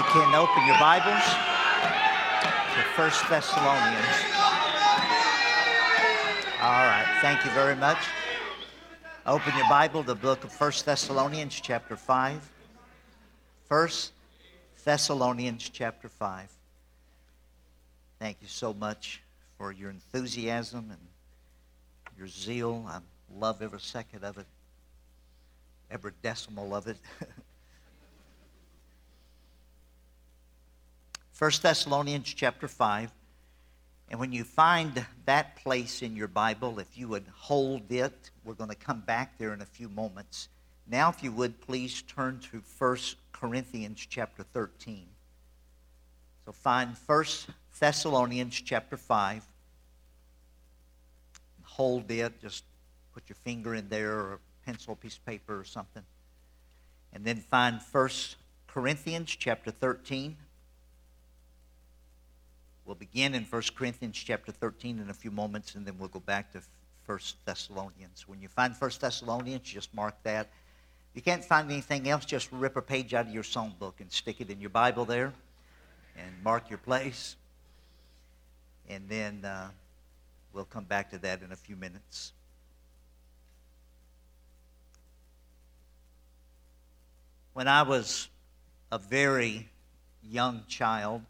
can open your Bibles to 1 Thessalonians. All right, thank you very much. Open your Bible to the book of 1 Thessalonians chapter 5. 1 Thessalonians chapter 5. Thank you so much for your enthusiasm and your zeal. I love every second of it, every decimal of it. 1 Thessalonians chapter 5. And when you find that place in your Bible, if you would hold it, we're going to come back there in a few moments. Now, if you would, please turn to 1 Corinthians chapter 13. So find 1 Thessalonians chapter 5. Hold it. Just put your finger in there or a pencil, piece of paper or something. And then find 1 Corinthians chapter 13. We'll begin in 1 Corinthians chapter 13 in a few moments, and then we'll go back to 1 Thessalonians. When you find 1 Thessalonians, just mark that. If you can't find anything else, just rip a page out of your songbook and stick it in your Bible there and mark your place. And then we'll come back to that in a few minutes. When I was a very young child,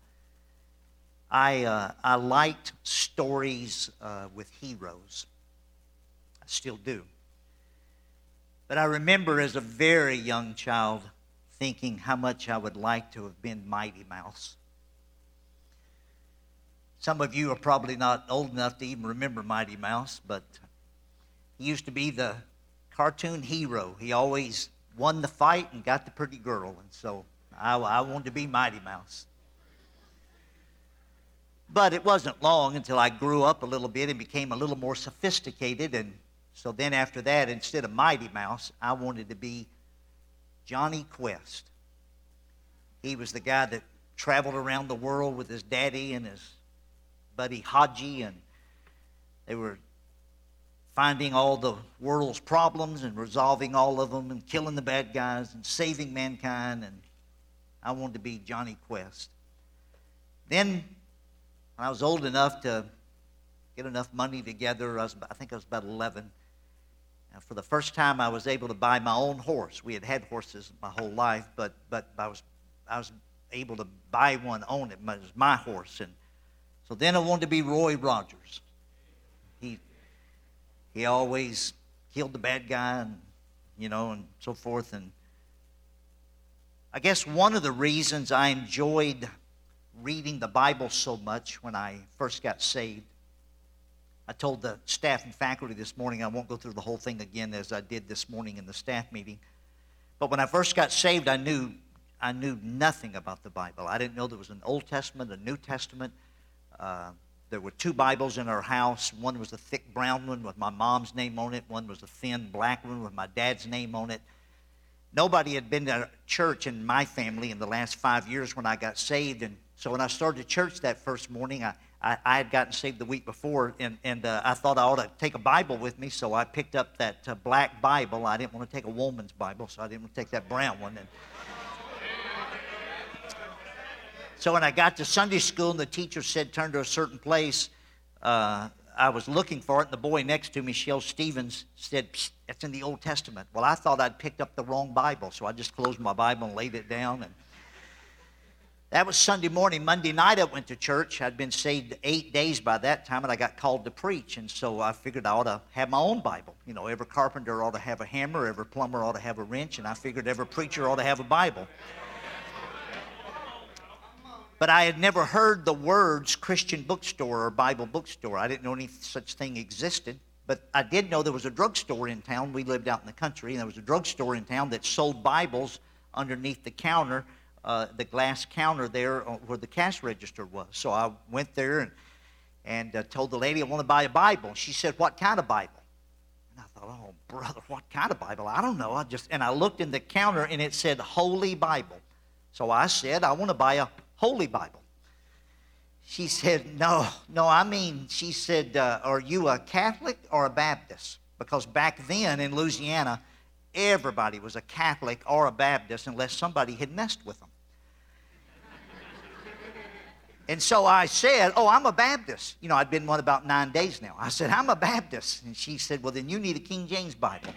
I liked stories with heroes. I still do. But I remember as a very young child thinking how much I would like to have been Mighty Mouse. Some of you are probably not old enough to even remember Mighty Mouse, but he used to be the cartoon hero. He always won the fight and got the pretty girl, and so I wanted to be Mighty Mouse. But it wasn't long until I grew up a little bit and became a little more sophisticated. And so then after that, instead of Mighty Mouse, I wanted to be Johnny Quest. He was the guy that traveled around the world with his daddy and his buddy Haji. And they were finding all the world's problems and resolving all of them and killing the bad guys and saving mankind. And I wanted to be Johnny Quest. Then when I was old enough to get enough money together, I think I was about 11. And for the first time, I was able to buy my own horse. We had had horses my whole life, but I was able to buy one, own it. It was my horse. And so then I wanted to be Roy Rogers. He always killed the bad guy, and so forth. And I guess one of the reasons I enjoyed reading the Bible so much when I first got saved. I told the staff and faculty this morning, I won't go through the whole thing again as I did this morning in the staff meeting. But when I first got saved, I knew nothing about the Bible. I didn't know there was an Old Testament, a New Testament. There were two Bibles in our house. One was a thick brown one with my mom's name on it. One was a thin black one with my dad's name on it. Nobody had been to church in my family in the last 5 years when I got saved. And so when I started church that first morning, I had gotten saved the week before, and I thought I ought to take a Bible with me, so I picked up that black Bible. I didn't want to take a woman's Bible, so I didn't want to take that brown one. And so when I got to Sunday school and the teacher said turn to a certain place, I was looking for it, and the boy next to me, Shell Stevens, said, "Psst, it's in the Old Testament." Well, I thought I'd picked up the wrong Bible, so I just closed my Bible and laid it down. And that was Sunday morning. Monday night I went to church. I'd been saved 8 days by that time, and I got called to preach. And so I figured I ought to have my own Bible. Every carpenter ought to have a hammer, every plumber ought to have a wrench, and I figured every preacher ought to have a Bible. But I had never heard the words Christian bookstore or Bible bookstore. I didn't know any such thing existed. But I did know there was a drugstore in town. We lived out in the country, and there was a drugstore in town that sold Bibles underneath the counter, the glass counter there where the cash register was. So I went there and told the lady I want to buy a Bible. She said, "What kind of Bible?" And I thought, "Oh, brother, what kind of Bible? I don't know." And I looked in the counter, and it said Holy Bible. So I said, "I want to buy a Holy Bible." She said, no, she said, "Are you a Catholic or a Baptist?" Because back then in Louisiana, everybody was a Catholic or a Baptist unless somebody had messed with them. And so I said, oh, I'm a Baptist. You know, I'd been one about 9 days now. I said, I'm a Baptist. And she said, well, then you need a King James Bible.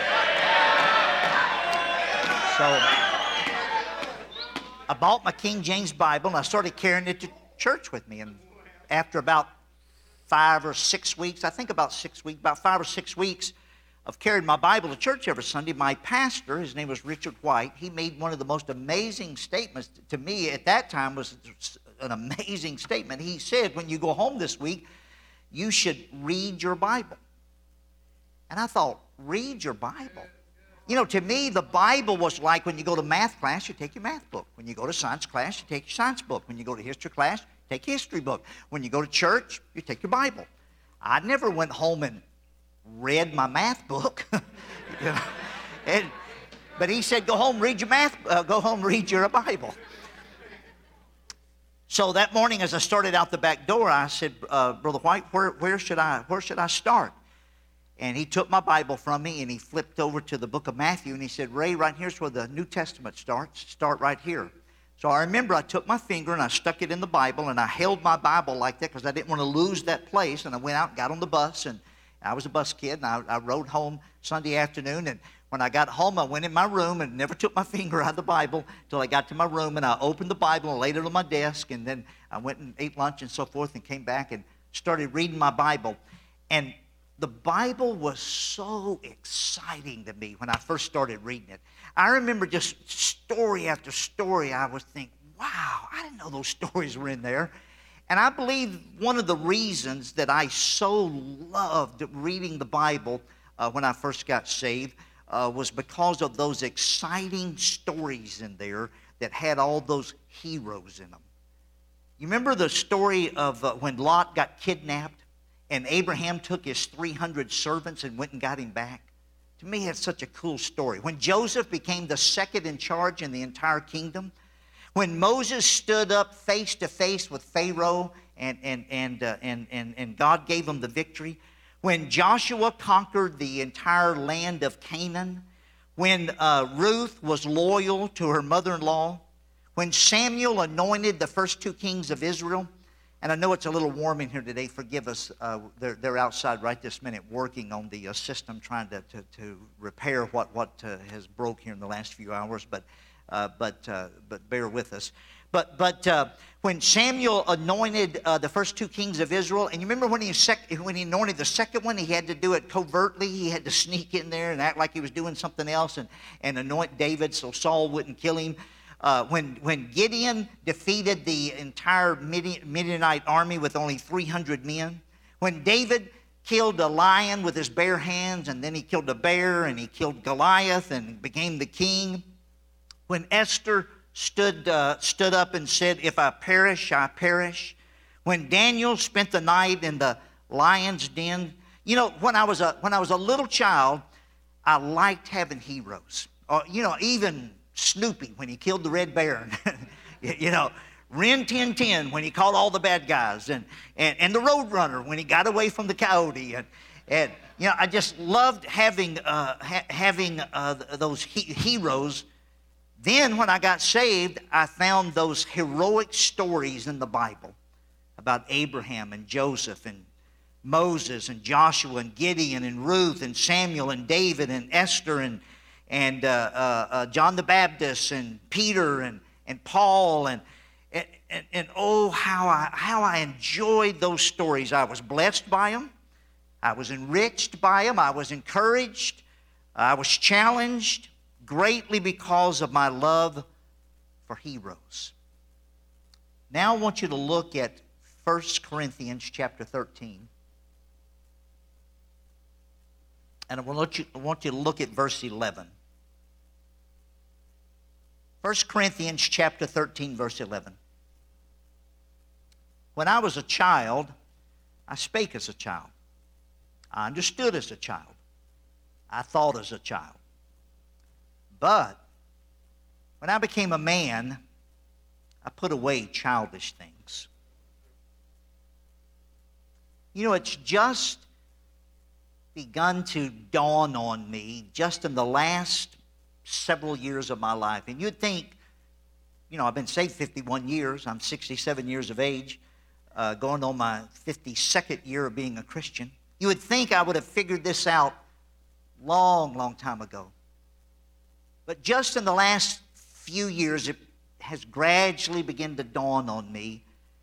So I bought my King James Bible, and I started carrying it to church with me. And after about 5 or 6 weeks, I think about 6 weeks, about 5 or 6 weeks of carrying my Bible to church every Sunday, my pastor, his name was Richard White, he made one of the most amazing statements to me at that time. Was an amazing statement. He said, when you go home this week, you should read your Bible. And I thought, read your Bible? You know, to me, the Bible was like when you go to math class, you take your math book. When you go to science class, you take your science book. When you go to history class, you take your history book. When you go to church, you take your Bible. I never went home and read my math book. You know? But he said, go home, read your go home, read your Bible. So that morning, as I started out the back door, I said, Brother White, where should I start? And he took my Bible from me, and he flipped over to the book of Matthew, and he said, Ray, right here's where the New Testament starts. Start right here. So I remember I took my finger, and I stuck it in the Bible, and I held my Bible like that because I didn't want to lose that place. And I went out and got on the bus, and I was a bus kid, and I rode home Sunday afternoon. And when I got home, I went in my room and never took my finger out of the Bible until I got to my room, and I opened the Bible and laid it on my desk. And then I went and ate lunch and so forth and came back and started reading my Bible. And the Bible was so exciting to me when I first started reading it. I remember just story after story, I would think, wow, I didn't know those stories were in there. And I believe one of the reasons that I so loved reading the Bible when I first got saved was because of those exciting stories in there that had all those heroes in them. You remember the story of when Lot got kidnapped and Abraham took his 300 servants and went and got him back? To me, it's such a cool story. When Joseph became the second in charge in the entire kingdom, when Moses stood up face to face with Pharaoh and God gave him the victory, when Joshua conquered the entire land of Canaan, when Ruth was loyal to her mother-in-law, when Samuel anointed the first 2 kings of Israel. And I know it's a little warm in here today. Forgive us. They're outside right this minute working on the system, trying to repair what has broke here in the last few hours. But bear with us. But when Samuel anointed the first 2 kings of Israel, and you remember when he anointed the second one, he had to do it covertly. He had to sneak in there and act like he was doing something else and anoint David so Saul wouldn't kill him. When Gideon defeated the entire Midianite army with only 300 men, when David killed a lion with his bare hands, and then he killed a bear, and he killed Goliath and became the king, when Esther stood up and said, if I perish, I perish, when Daniel spent the night in the lion's den. You know, when I was a little child, I liked having heroes. Even Snoopy when he killed the Red Baron. Rin Tin Tin when he caught all the bad guys, and the Roadrunner when he got away from the coyote, and I just loved having those heroes. Then when I got saved, I found those heroic stories in the Bible about Abraham and Joseph and Moses and Joshua and Gideon and Ruth and Samuel and David and Esther and John the Baptist and Peter and Paul and oh, how I enjoyed those stories. I was blessed by them. I was enriched by them. I was encouraged. I was challenged greatly because of my love for heroes. Now I want you to look at 1 Corinthians chapter 13. And I want you to look at verse 11. 1 Corinthians chapter 13, verse 11. When I was a child, I spake as a child. I understood as a child. I thought as a child. But when I became a man, I put away childish things. It's just begun to dawn on me just in the last several years of my life. And you'd think, I've been saved 51 years. I'm 67 years of age, going on my 52nd year of being a Christian. You would think I would have figured this out long time ago. But just in the last few years, it has gradually begun to dawn on me.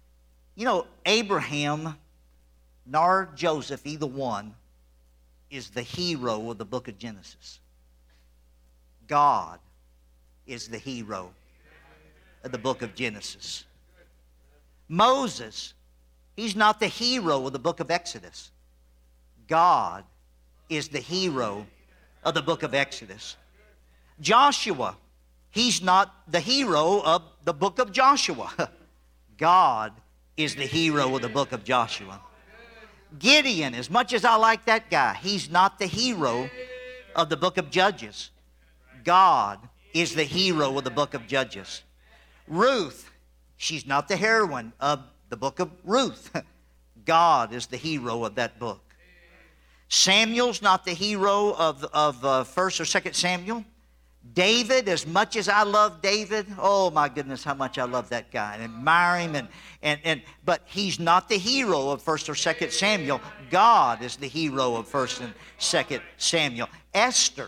Abraham nor Joseph, either one, is the hero of the book of Genesis. God is the hero of the book of Genesis. Moses, he's not the hero of the book of Exodus. God is the hero of the book of Exodus. Joshua, he's not the hero of the book of Joshua. God is the hero of the book of Joshua. Gideon, as much as I like that guy, he's not the hero of the book of Judges. God is the hero of the book of Judges. Ruth, she's not the heroine of the book of Ruth. God is the hero of that book. Samuel's not the hero of 1st or 2nd Samuel. David, as much as I love David, oh my goodness, how much I love that guy and admire him, but he's not the hero of 1st or 2nd Samuel. God is the hero of 1st and 2nd Samuel. Esther,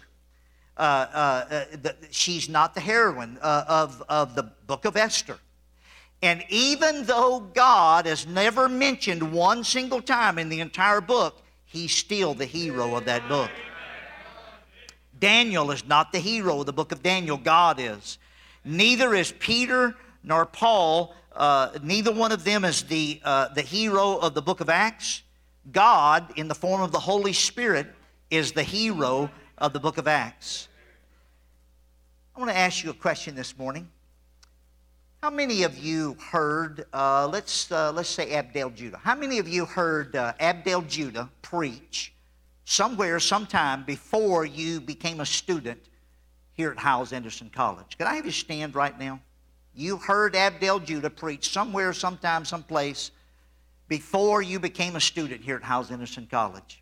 she's not the heroine of the book of Esther. And even though God has never mentioned one single time in the entire book, he's still the hero of that book. Daniel is not the hero of the book of Daniel. God is. Neither is Peter nor Paul. Neither one of them is the hero of the book of Acts. God, in the form of the Holy Spirit, is the hero of the book of Acts. I want to ask you a question this morning. How many of you heard, let's say Abdel Judah. How many of you heard Abdel Judah preach somewhere, sometime before you became a student here at Hyles-Anderson College? Could I have you stand right now? You heard Abdel Judah preach somewhere, sometime, someplace before you became a student here at Hyles-Anderson College.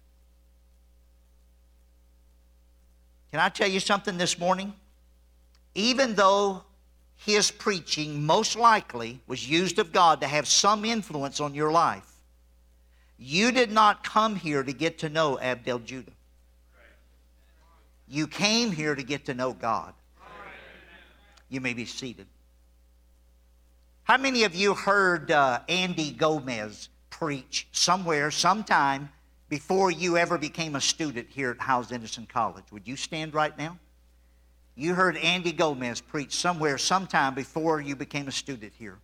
Can I tell you something this morning? Even though his preaching most likely was used of God to have some influence on your life, you did not come here to get to know Abdel Judah. You came here to get to know God. You may be seated. How many of you heard Andy Gomez preach somewhere, sometime before you ever became a student here at Hyles-Anderson College? Would you stand right now? You heard Andy Gomez preach somewhere, sometime before you became a student here.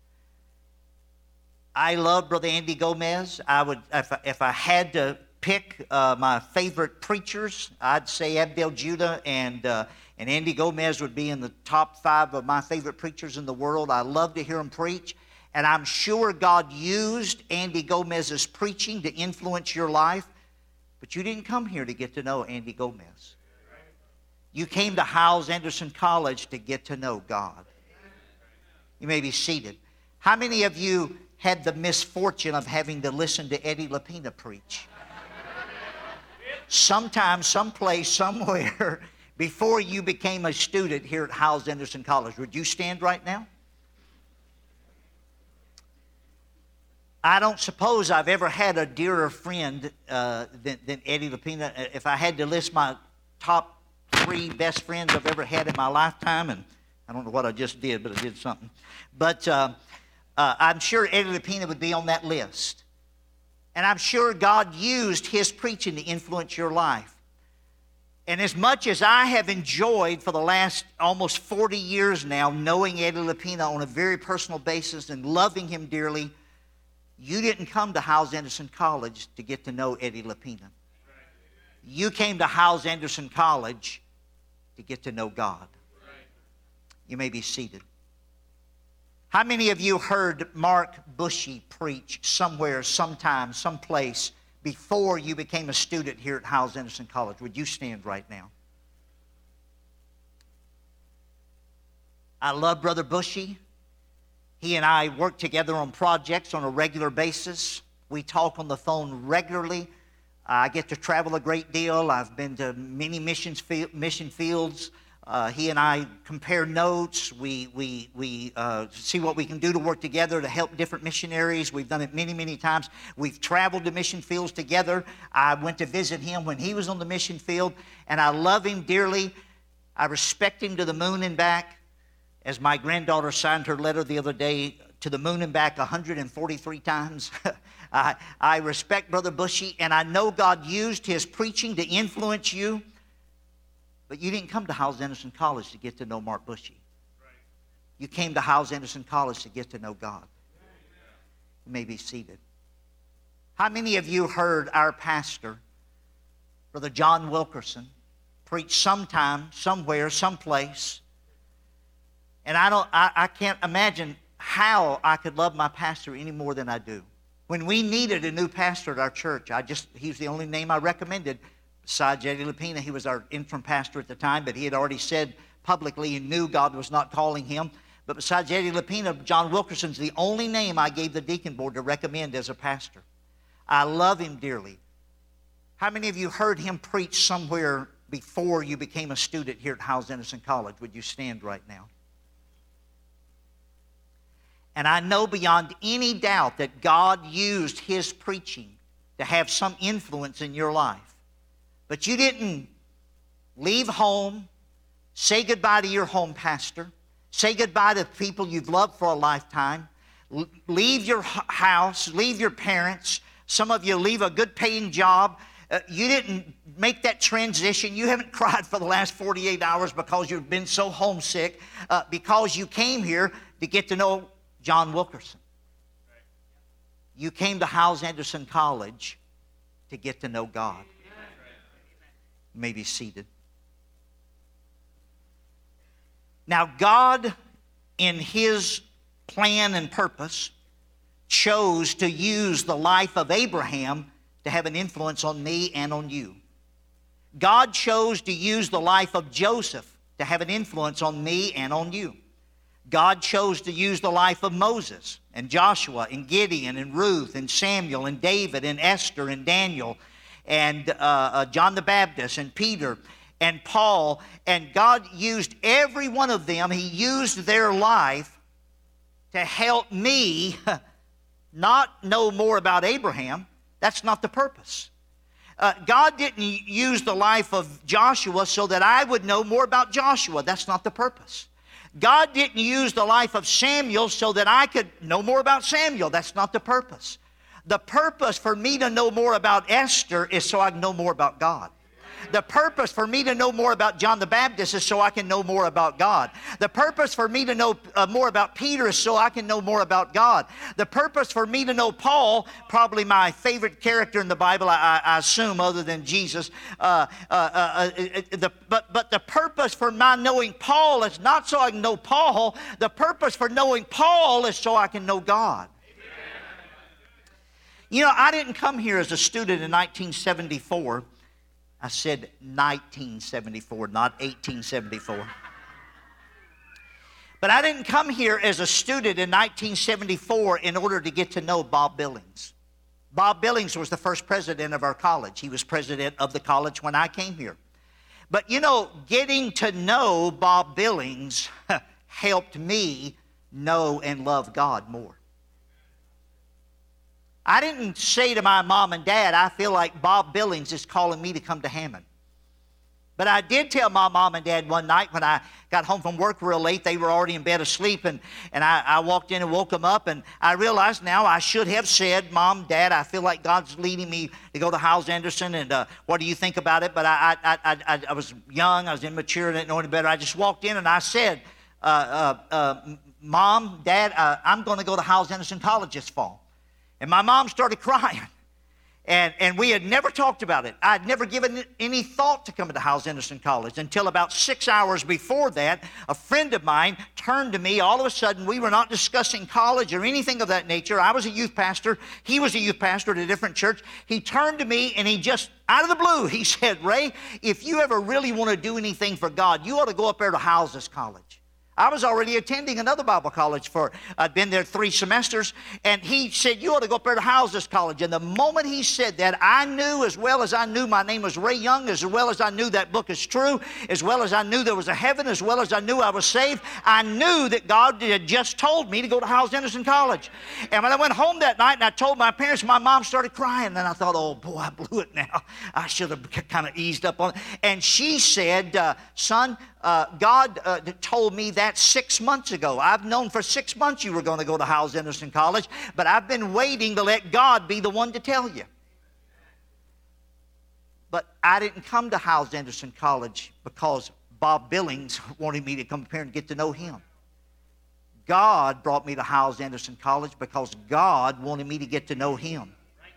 I love Brother Andy Gomez. I would, if I had to pick my favorite preachers, I'd say Abdel Judah and Andy Gomez would be in the top 5 of my favorite preachers in the world. I love to hear him preach, and I'm sure God used Andy Gomez's preaching to influence your life, but you didn't come here to get to know Andy Gomez. You came to Hyles-Anderson College to get to know God. You may be seated. How many of you had the misfortune of having to listen to Eddie Lapina preach? Sometime, someplace, somewhere before you became a student here at Hyles-Anderson College. Would you stand right now? I don't suppose I've ever had a dearer friend than Eddie Lapina. If I had to list my top 3 best friends I've ever had in my lifetime, and I don't know what I just did, but I did something. But I'm sure Eddie Lapina would be on that list. And I'm sure God used his preaching to influence your life. And as much as I have enjoyed for the last almost 40 years now knowing Eddie Lapina on a very personal basis and loving him dearly, you didn't come to Hyles-Anderson College to get to know Eddie Lapina. You came to Hyles-Anderson College to get to know God. You may be seated. How many of you heard Mark Bushy preach somewhere, sometime, someplace before you became a student here at Hyles-Anderson College? Would you stand right now? I love Brother Bushy. He and I work together on projects on a regular basis. We talk on the phone regularly. I get to travel a great deal. I've been to many mission fields He and I compare notes. We see what we can do to work together to help different missionaries. We've done it many, many times. We've traveled to mission fields together. I went to visit him when he was on the mission field, and I love him dearly. I respect him to the moon and back. As my granddaughter signed her letter the other day, to the moon and back 143 times. I respect Brother Bushy, and I know God used his preaching to influence you. But you didn't come to Hyles-Anderson College to get to know Mark Bushy. You came to Hyles-Anderson College to get to know God. You may be seated. How many of you heard our pastor, Brother John Wilkerson, preach sometime, somewhere, someplace? And I can't imagine how I could love my pastor any more than I do. When we needed a new pastor at our church, he was the only name I recommended. Besides Eddie Lapina, he was our interim pastor at the time, but he had already said publicly he knew God was not calling him. But besides Eddie Lapina, John Wilkerson's the only name I gave the deacon board to recommend as a pastor. I love him dearly. How many of you heard him preach somewhere before you became a student here at Hyles-Anderson College? Would you stand right now? And I know beyond any doubt that God used his preaching to have some influence in your life. But you didn't leave home, say goodbye to your home pastor, say goodbye to people you've loved for a lifetime, leave your house, leave your parents. Some of you leave a good paying job. You didn't make that transition. You haven't cried for the last 48 hours because you've been so homesick, because you came here to get to know John Wilkerson. You came to Hyles-Anderson College to get to know God. You may be seated. Now, God, in his plan and purpose, chose to use the life of Abraham to have an influence on me and on you. God chose to use the life of Joseph to have an influence on me and on you. God chose to use the life of Moses and Joshua and Gideon and Ruth and Samuel and David and Esther and Daniel and John the Baptist and Peter and Paul. And God used every one of them. He used their life to help me not know more about Abraham. That's not the purpose. God didn't use the life of Joshua so that I would know more about Joshua. That's not the purpose. God didn't use the life of Samuel so that I could know more about Samuel. That's not the purpose. The purpose for me to know more about Esther is so I can know more about God. The purpose for me to know more about John the Baptist is so I can know more about God. The purpose for me to know more about Peter is so I can know more about God. The purpose for me to know Paul, probably my favorite character in the Bible, I assume, other than Jesus. But the purpose for my knowing Paul is not so I can know Paul. The purpose for knowing Paul is so I can know God. You know, I didn't come here as a student in 1974. I said 1974, not 1874. But I didn't come here as a student in 1974 in order to get to know Bob Billings. Bob Billings was the first president of our college. He was president of the college when I came here. But you know, getting to know Bob Billings helped me know and love God more. I didn't say to my mom and dad, I feel like Bob Billings is calling me to come to Hammond. But I did tell my mom and dad one night when I got home from work real late. They were already in bed asleep, and I walked in and woke them up, and I realized now I should have said, Mom, Dad, I feel like God's leading me to go to Hyles-Anderson, and what do you think about it? But I was young, I was immature, didn't know any better. I just walked in and I said, Mom, Dad, I'm going to go to Hyles-Anderson College this fall. And my mom started crying. And we had never talked about it. I had never given it any thought to coming to Hyles-Anderson College until about 6 hours before that, a friend of mine turned to me. All of a sudden, we were not discussing college or anything of that nature. I was a youth pastor. He was a youth pastor at a different church. He turned to me and he just, out of the blue, he said, Ray, if you ever really want to do anything for God, you ought to go up there to Hyles College. I was already attending another Bible college I'd been there 3 semesters, and he said, you ought to go up there to Houses College. And the moment he said that, I knew, as well as I knew my name was Ray Young, as well as I knew that book is true, as well as I knew there was a heaven, as well as I knew I was saved, I knew that God had just told me to go to Hyles Anderson College. And when I went home that night and I told my parents, my mom started crying. And I thought, oh boy, I blew it now. I should have kind of eased up on it. And she said, son, God told me that 6 months ago. I've known for 6 months you were going to go to Hyles Anderson College, but I've been waiting to let God be the one to tell you. But I didn't come to Hyles Anderson College because Bob Billings wanted me to come up here and get to know him. God brought me to Hyles Anderson College because God wanted me to get to know him.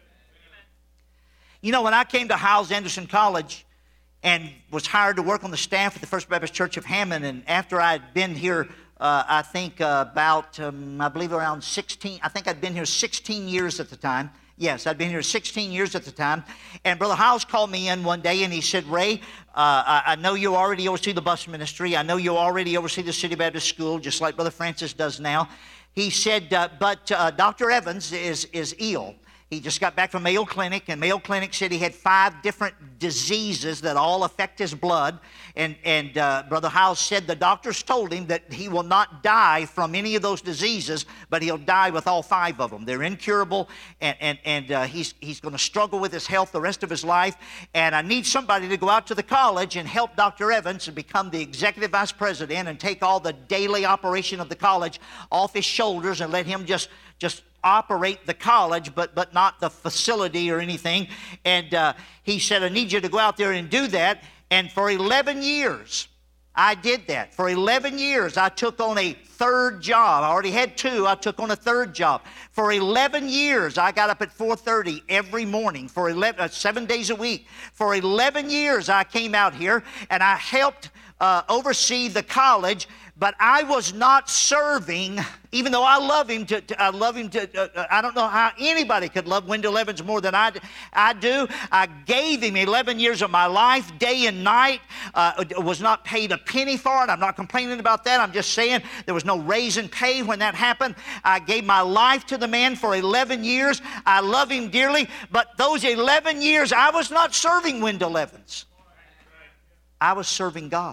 You know, when I came to Hyles Anderson College and was hired to work on the staff at the First Baptist Church of Hammond, and after I had been here, I think I believe around 16, I think I'd been here 16 years at the time. Yes, I'd been here 16 years at the time. And Brother Hyles called me in one day and he said, Ray, I know you already oversee the bus ministry. I know you already oversee the City Baptist School, just like Brother Francis does now. He said, but Dr. Evans is ill. He just got back from Mayo Clinic, and Mayo Clinic said he had 5 different diseases that all affect his blood. And Brother Hyles said the doctors told him that he will not die from any of those diseases, but he'll die with all 5 of them. They're incurable, and he's going to struggle with his health the rest of his life. And I need somebody to go out to the college and help Dr. Evans and become the executive vice president and take all the daily operation of the college off his shoulders and let him just operate the college, but not the facility or anything. And he said, I need you to go out there and do that. And for 11 years, I did that. For 11 years, I took on a 3rd job. I already had 2. I took on a 3rd job. For 11 years, I got up at 4:30 every morning for 7 days a week. For 11 years, I came out here and I helped oversee the college. But I was not serving, even though I love him. I don't know how anybody could love Wendell Evans more than I do. I gave him 11 years of my life, day and night. Was not paid a penny for it. I'm not complaining about that. I'm just saying there was no raise in pay when that happened. I gave my life to the man for 11 years. I love him dearly. But those 11 years, I was not serving Wendell Evans. I was serving God.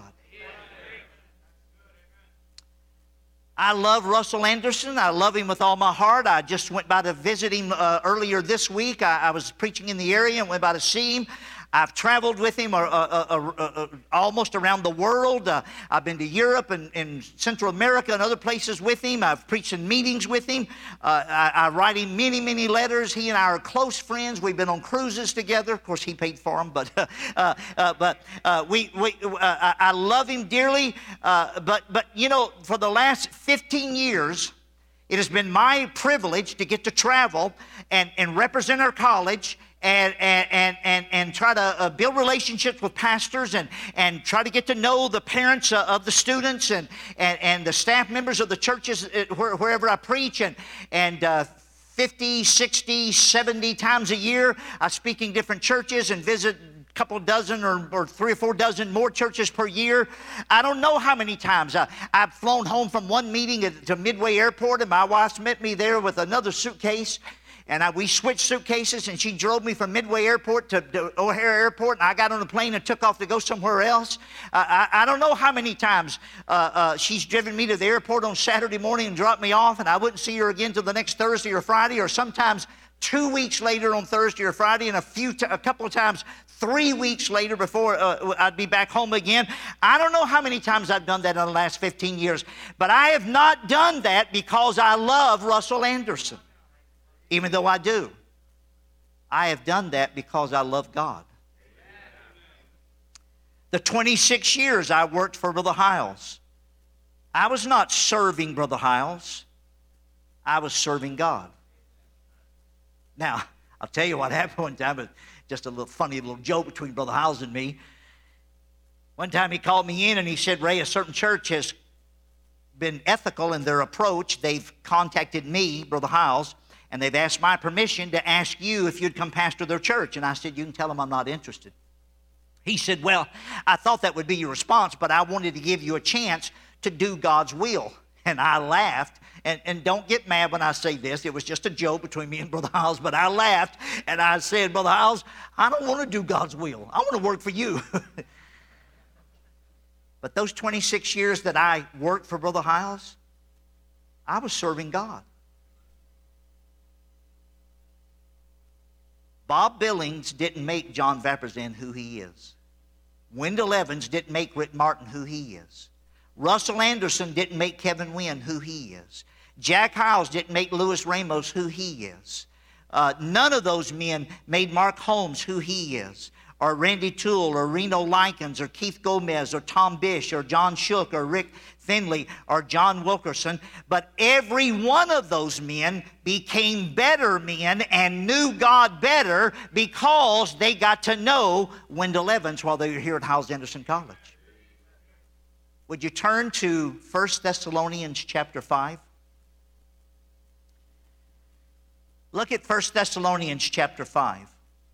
I love Russell Anderson. I love him with all my heart. I just went by to visit him earlier this week. I was preaching in the area and went by to see him. I've traveled with him almost around the world. I've been to Europe and Central America and other places with him. I've preached in meetings with him. I write him many, many letters. He and I are close friends. We've been on cruises together. Of course, he paid for them, but I love him dearly. But you know, for the last 15 years, it has been my privilege to get to travel and represent our college and try to build relationships with pastors and try to get to know the parents of the students and the staff members of the churches wherever I preach. And 50, 60, 70 times a year, I speak in different churches and visit couple dozen or 3 or 4 dozen more churches per year. I don't know how many times. I've flown home from one meeting to Midway Airport, and my wife met me there with another suitcase. And we switched suitcases, and she drove me from Midway Airport to O'Hare Airport, and I got on a plane and took off to go somewhere else. I don't know how many times she's driven me to the airport on Saturday morning and dropped me off, and I wouldn't see her again till the next Thursday or Friday, or sometimes 2 weeks later on Thursday or Friday, and a couple of times 3 weeks later before I'd be back home again. I don't know how many times I've done that in the last 15 years, but I have not done that because I love Russell Anderson, even though I do. I have done that because I love God. The 26 years I worked for Brother Hyles, I was not serving Brother Hyles. I was serving God. Now, I'll tell you what happened one time. But just a little funny little joke between Brother Hyles and me. One time he called me in and he said, Ray, a certain church has been ethical in their approach. They've contacted me, Brother Hyles, and they've asked my permission to ask you if you'd come pastor their church. And I said, you can tell them I'm not interested. He said, well, I thought that would be your response, but I wanted to give you a chance to do God's will. And I laughed. And don't get mad when I say this. It was just a joke between me and Brother Hiles, but I laughed and I said, Brother Hiles, I don't want to do God's will. I want to work for you. But those 26 years that I worked for Brother Hiles, I was serving God. Bob Billings didn't make John Vapurzian who he is. Wendell Evans didn't make Rick Martin who he is. Russell Anderson didn't make Kevin Wynn who he is. Jack Hiles didn't make Louis Ramos who he is. None of those men made Mark Holmes who he is, or Randy Toole, or Reno Likens, or Keith Gomez, or Tom Bish, or John Shook, or Rick Finley, or John Wilkerson. But every one of those men became better men and knew God better because they got to know Wendell Evans while they were here at Hyles Anderson College. Would you turn to 1 Thessalonians chapter 5? Look at 1 Thessalonians chapter 5.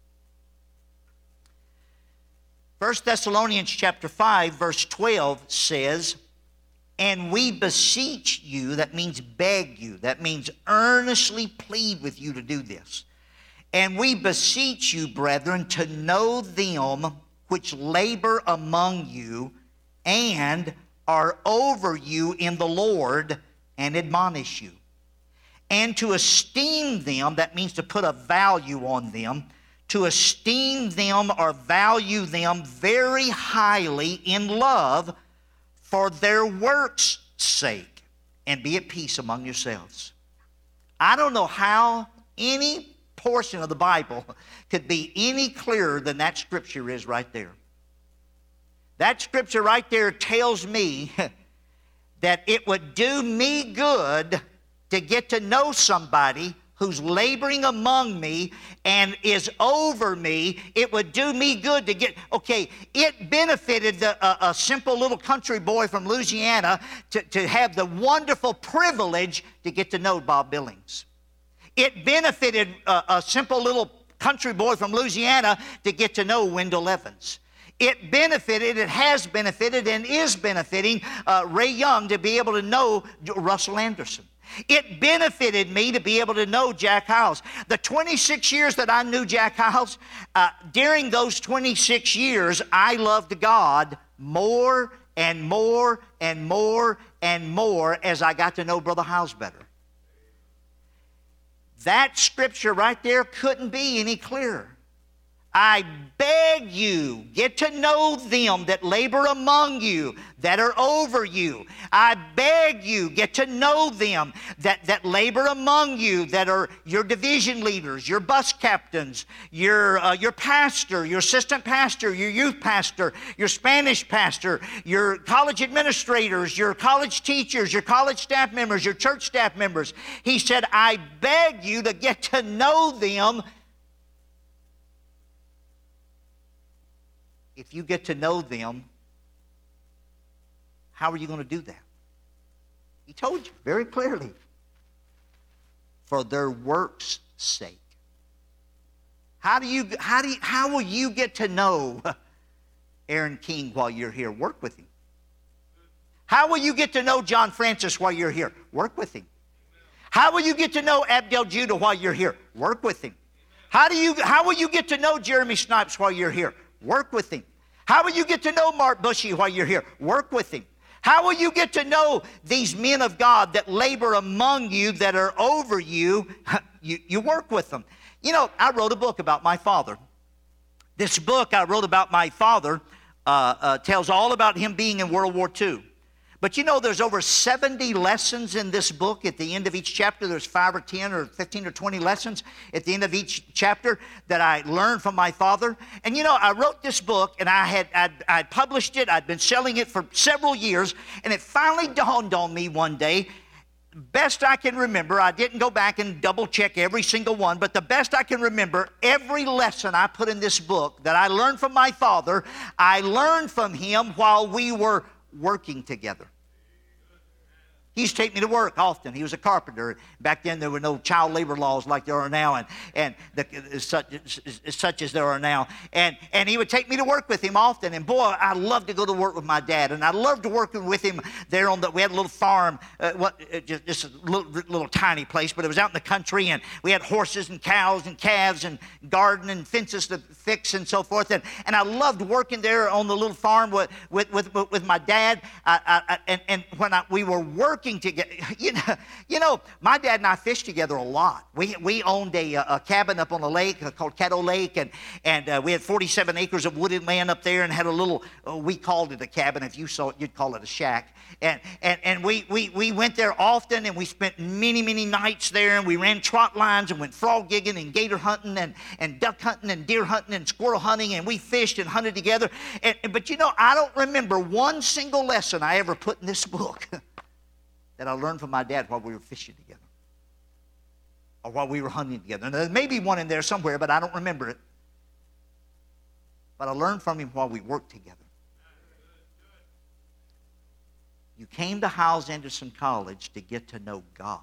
1 Thessalonians chapter 5 verse 12 says, and we beseech you, that means beg you, that means earnestly plead with you to do this. And we beseech you, brethren, to know them which labor among you and are over you in the Lord and admonish you. And to esteem them, that means to put a value on them, to esteem them or value them very highly in love for their works' sake, and be at peace among yourselves. I don't know how any portion of the Bible could be any clearer than that scripture is right there. That scripture right there tells me that it would do me good to get to know somebody who's laboring among me and is over me. It would do me good to get, okay, it benefited a simple little country boy from Louisiana to have the wonderful privilege to get to know Bob Billings. It benefited a simple little country boy from Louisiana to get to know Wendell Evans. It benefited, it has benefited, and is benefiting Ray Young to be able to know Russell Anderson. It benefited me to be able to know Jack Hiles. The 26 years that I knew Jack Hiles, during those 26 years, I loved God more and more and more and more as I got to know Brother Hiles better. That scripture right there couldn't be any clearer. I beg you, get to know them that labor among you, that are over you. I beg you, get to know them that labor among you, that are your division leaders, your bus captains, your pastor, your assistant pastor, your youth pastor, your Spanish pastor, your college administrators, your college teachers, your college staff members, your church staff members. He said, I beg you to get to know them. If you get to know them, how are you going to do that? He told you very clearly. For their works' sake. How will you get to know Aaron King while you're here? Work with him. How will you get to know John Francis while you're here? Work with him. How will you get to know Abdel Judah while you're here? Work with him. How will you get to know Jeremy Snipes while you're here? Work with him. How will you get to know Mark Bushy while you're here? Work with him. How will you get to know these men of God that labor among you, that are over you? You work with them. You know, I wrote a book about my father. This book I wrote about my father tells all about him being in World War II. But you know, there's over 70 lessons in this book. At the end of each chapter, there's 5 or 10 or 15 or 20 lessons at the end of each chapter that I learned from my father. And you know, I wrote this book, and I'd published it. I'd been selling it for several years, and it finally dawned on me one day. Best I can remember, I didn't go back and double check every single one, but the best I can remember, every lesson I put in this book that I learned from my father, I learned from him while we were working together. He used to take me to work often. He was a carpenter. Back then, there were no child labor laws like there are now, and such as there are now. And he would take me to work with him often. And boy, I loved to go to work with my dad. And I loved working with him there we had a little farm, just a little tiny place, but it was out in the country. And we had horses and cows and calves and garden and fences to fix and so forth. And I loved working there on the little farm with my dad. And when we were working together, my dad and I fished together a lot. We owned a cabin up on a lake called Caddo Lake, and we had 47 acres of wooded land up there, and had a little. We called it a cabin. If you saw it, you'd call it a shack. And we went there often, and we spent many nights there, and we ran trot lines and went frog gigging and gator hunting and duck hunting and deer hunting and squirrel hunting, and we fished and hunted together. But I don't remember one single lesson I ever put in this book that I learned from my dad while we were fishing together or while we were hunting together. And there may be one in there somewhere, but I don't remember it. But I learned from him while we worked together. You came to Hyles Anderson College to get to know God.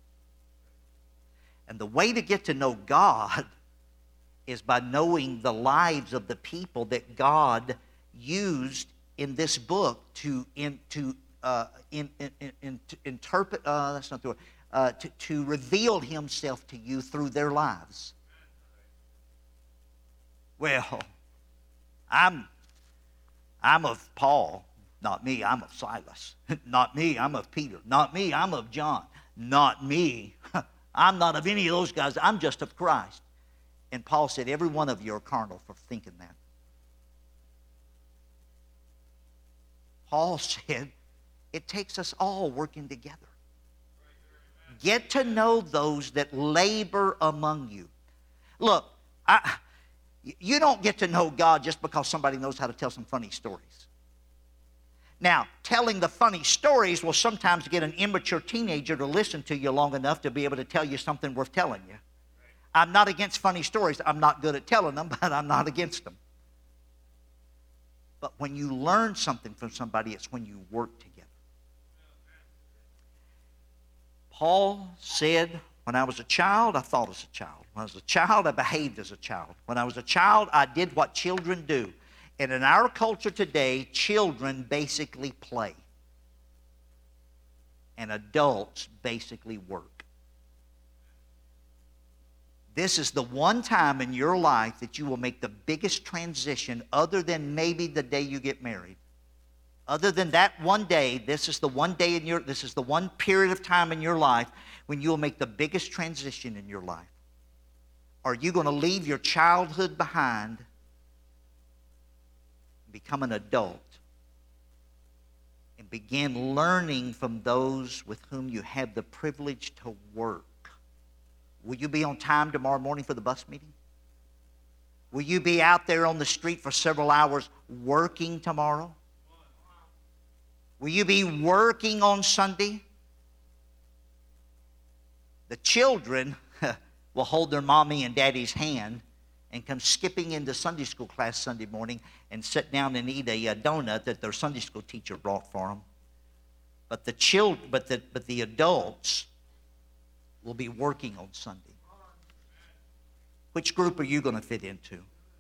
And the way to get to know God is by knowing the lives of the people that God used in this book to interpret. That's not the word. To reveal Himself to you through their lives. Well, I'm of Paul. Not me, I'm of Silas. Not me, I'm of Peter. Not me, I'm of John. Not me. I'm not of any of those guys. I'm just of Christ. And Paul said, every one of you are carnal for thinking that. Paul said, it takes us all working together. Get to know those that labor among you. Look, you don't get to know God just because somebody knows how to tell some funny stories. Now, telling the funny stories will sometimes get an immature teenager to listen to you long enough to be able to tell you something worth telling you. I'm not against funny stories. I'm not good at telling them, but I'm not against them. But when you learn something from somebody, it's when you work together. Paul said, when I was a child, I thought as a child. When I was a child, I behaved as a child. When I was a child, I did what children do. And in our culture today, children basically play. And adults basically work. This is the one time in your life that you will make the biggest transition, other than maybe the day you get married. Other than that one day, this is the one period of time in your life when you will make the biggest transition in your life. Are you going to leave your childhood behind, become an adult, and begin learning from those with whom you have the privilege to work? Will you be on time tomorrow morning for the bus meeting? Will you be out there on the street for several hours working tomorrow? Will you be working on Sunday? The children will hold their mommy and daddy's hand and come skipping into Sunday school class Sunday morning and sit down and eat a donut that their Sunday school teacher brought for them. But the adults will be working on Sunday. Which group are you going to fit into?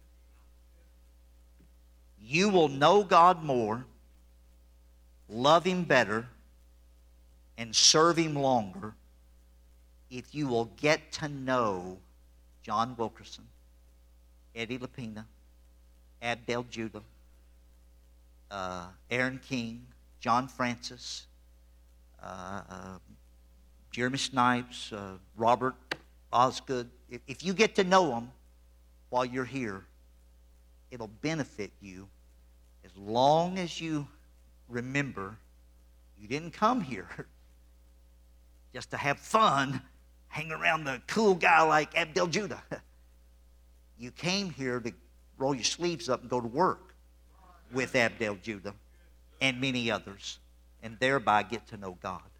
You will know God more, love Him better, and serve Him longer if you will get to know John Wilkerson, Eddie Lapina, Abdel Judah, Aaron King, John Francis, Jeremy Snipes, Robert Osgood. If you get to know them while you're here, it'll benefit you as long as you remember you didn't come here just to have fun, hang around the cool guy like Abdel Judah. You came here to roll your sleeves up and go to work with Abdel Judah and many others, and thereby get to know God.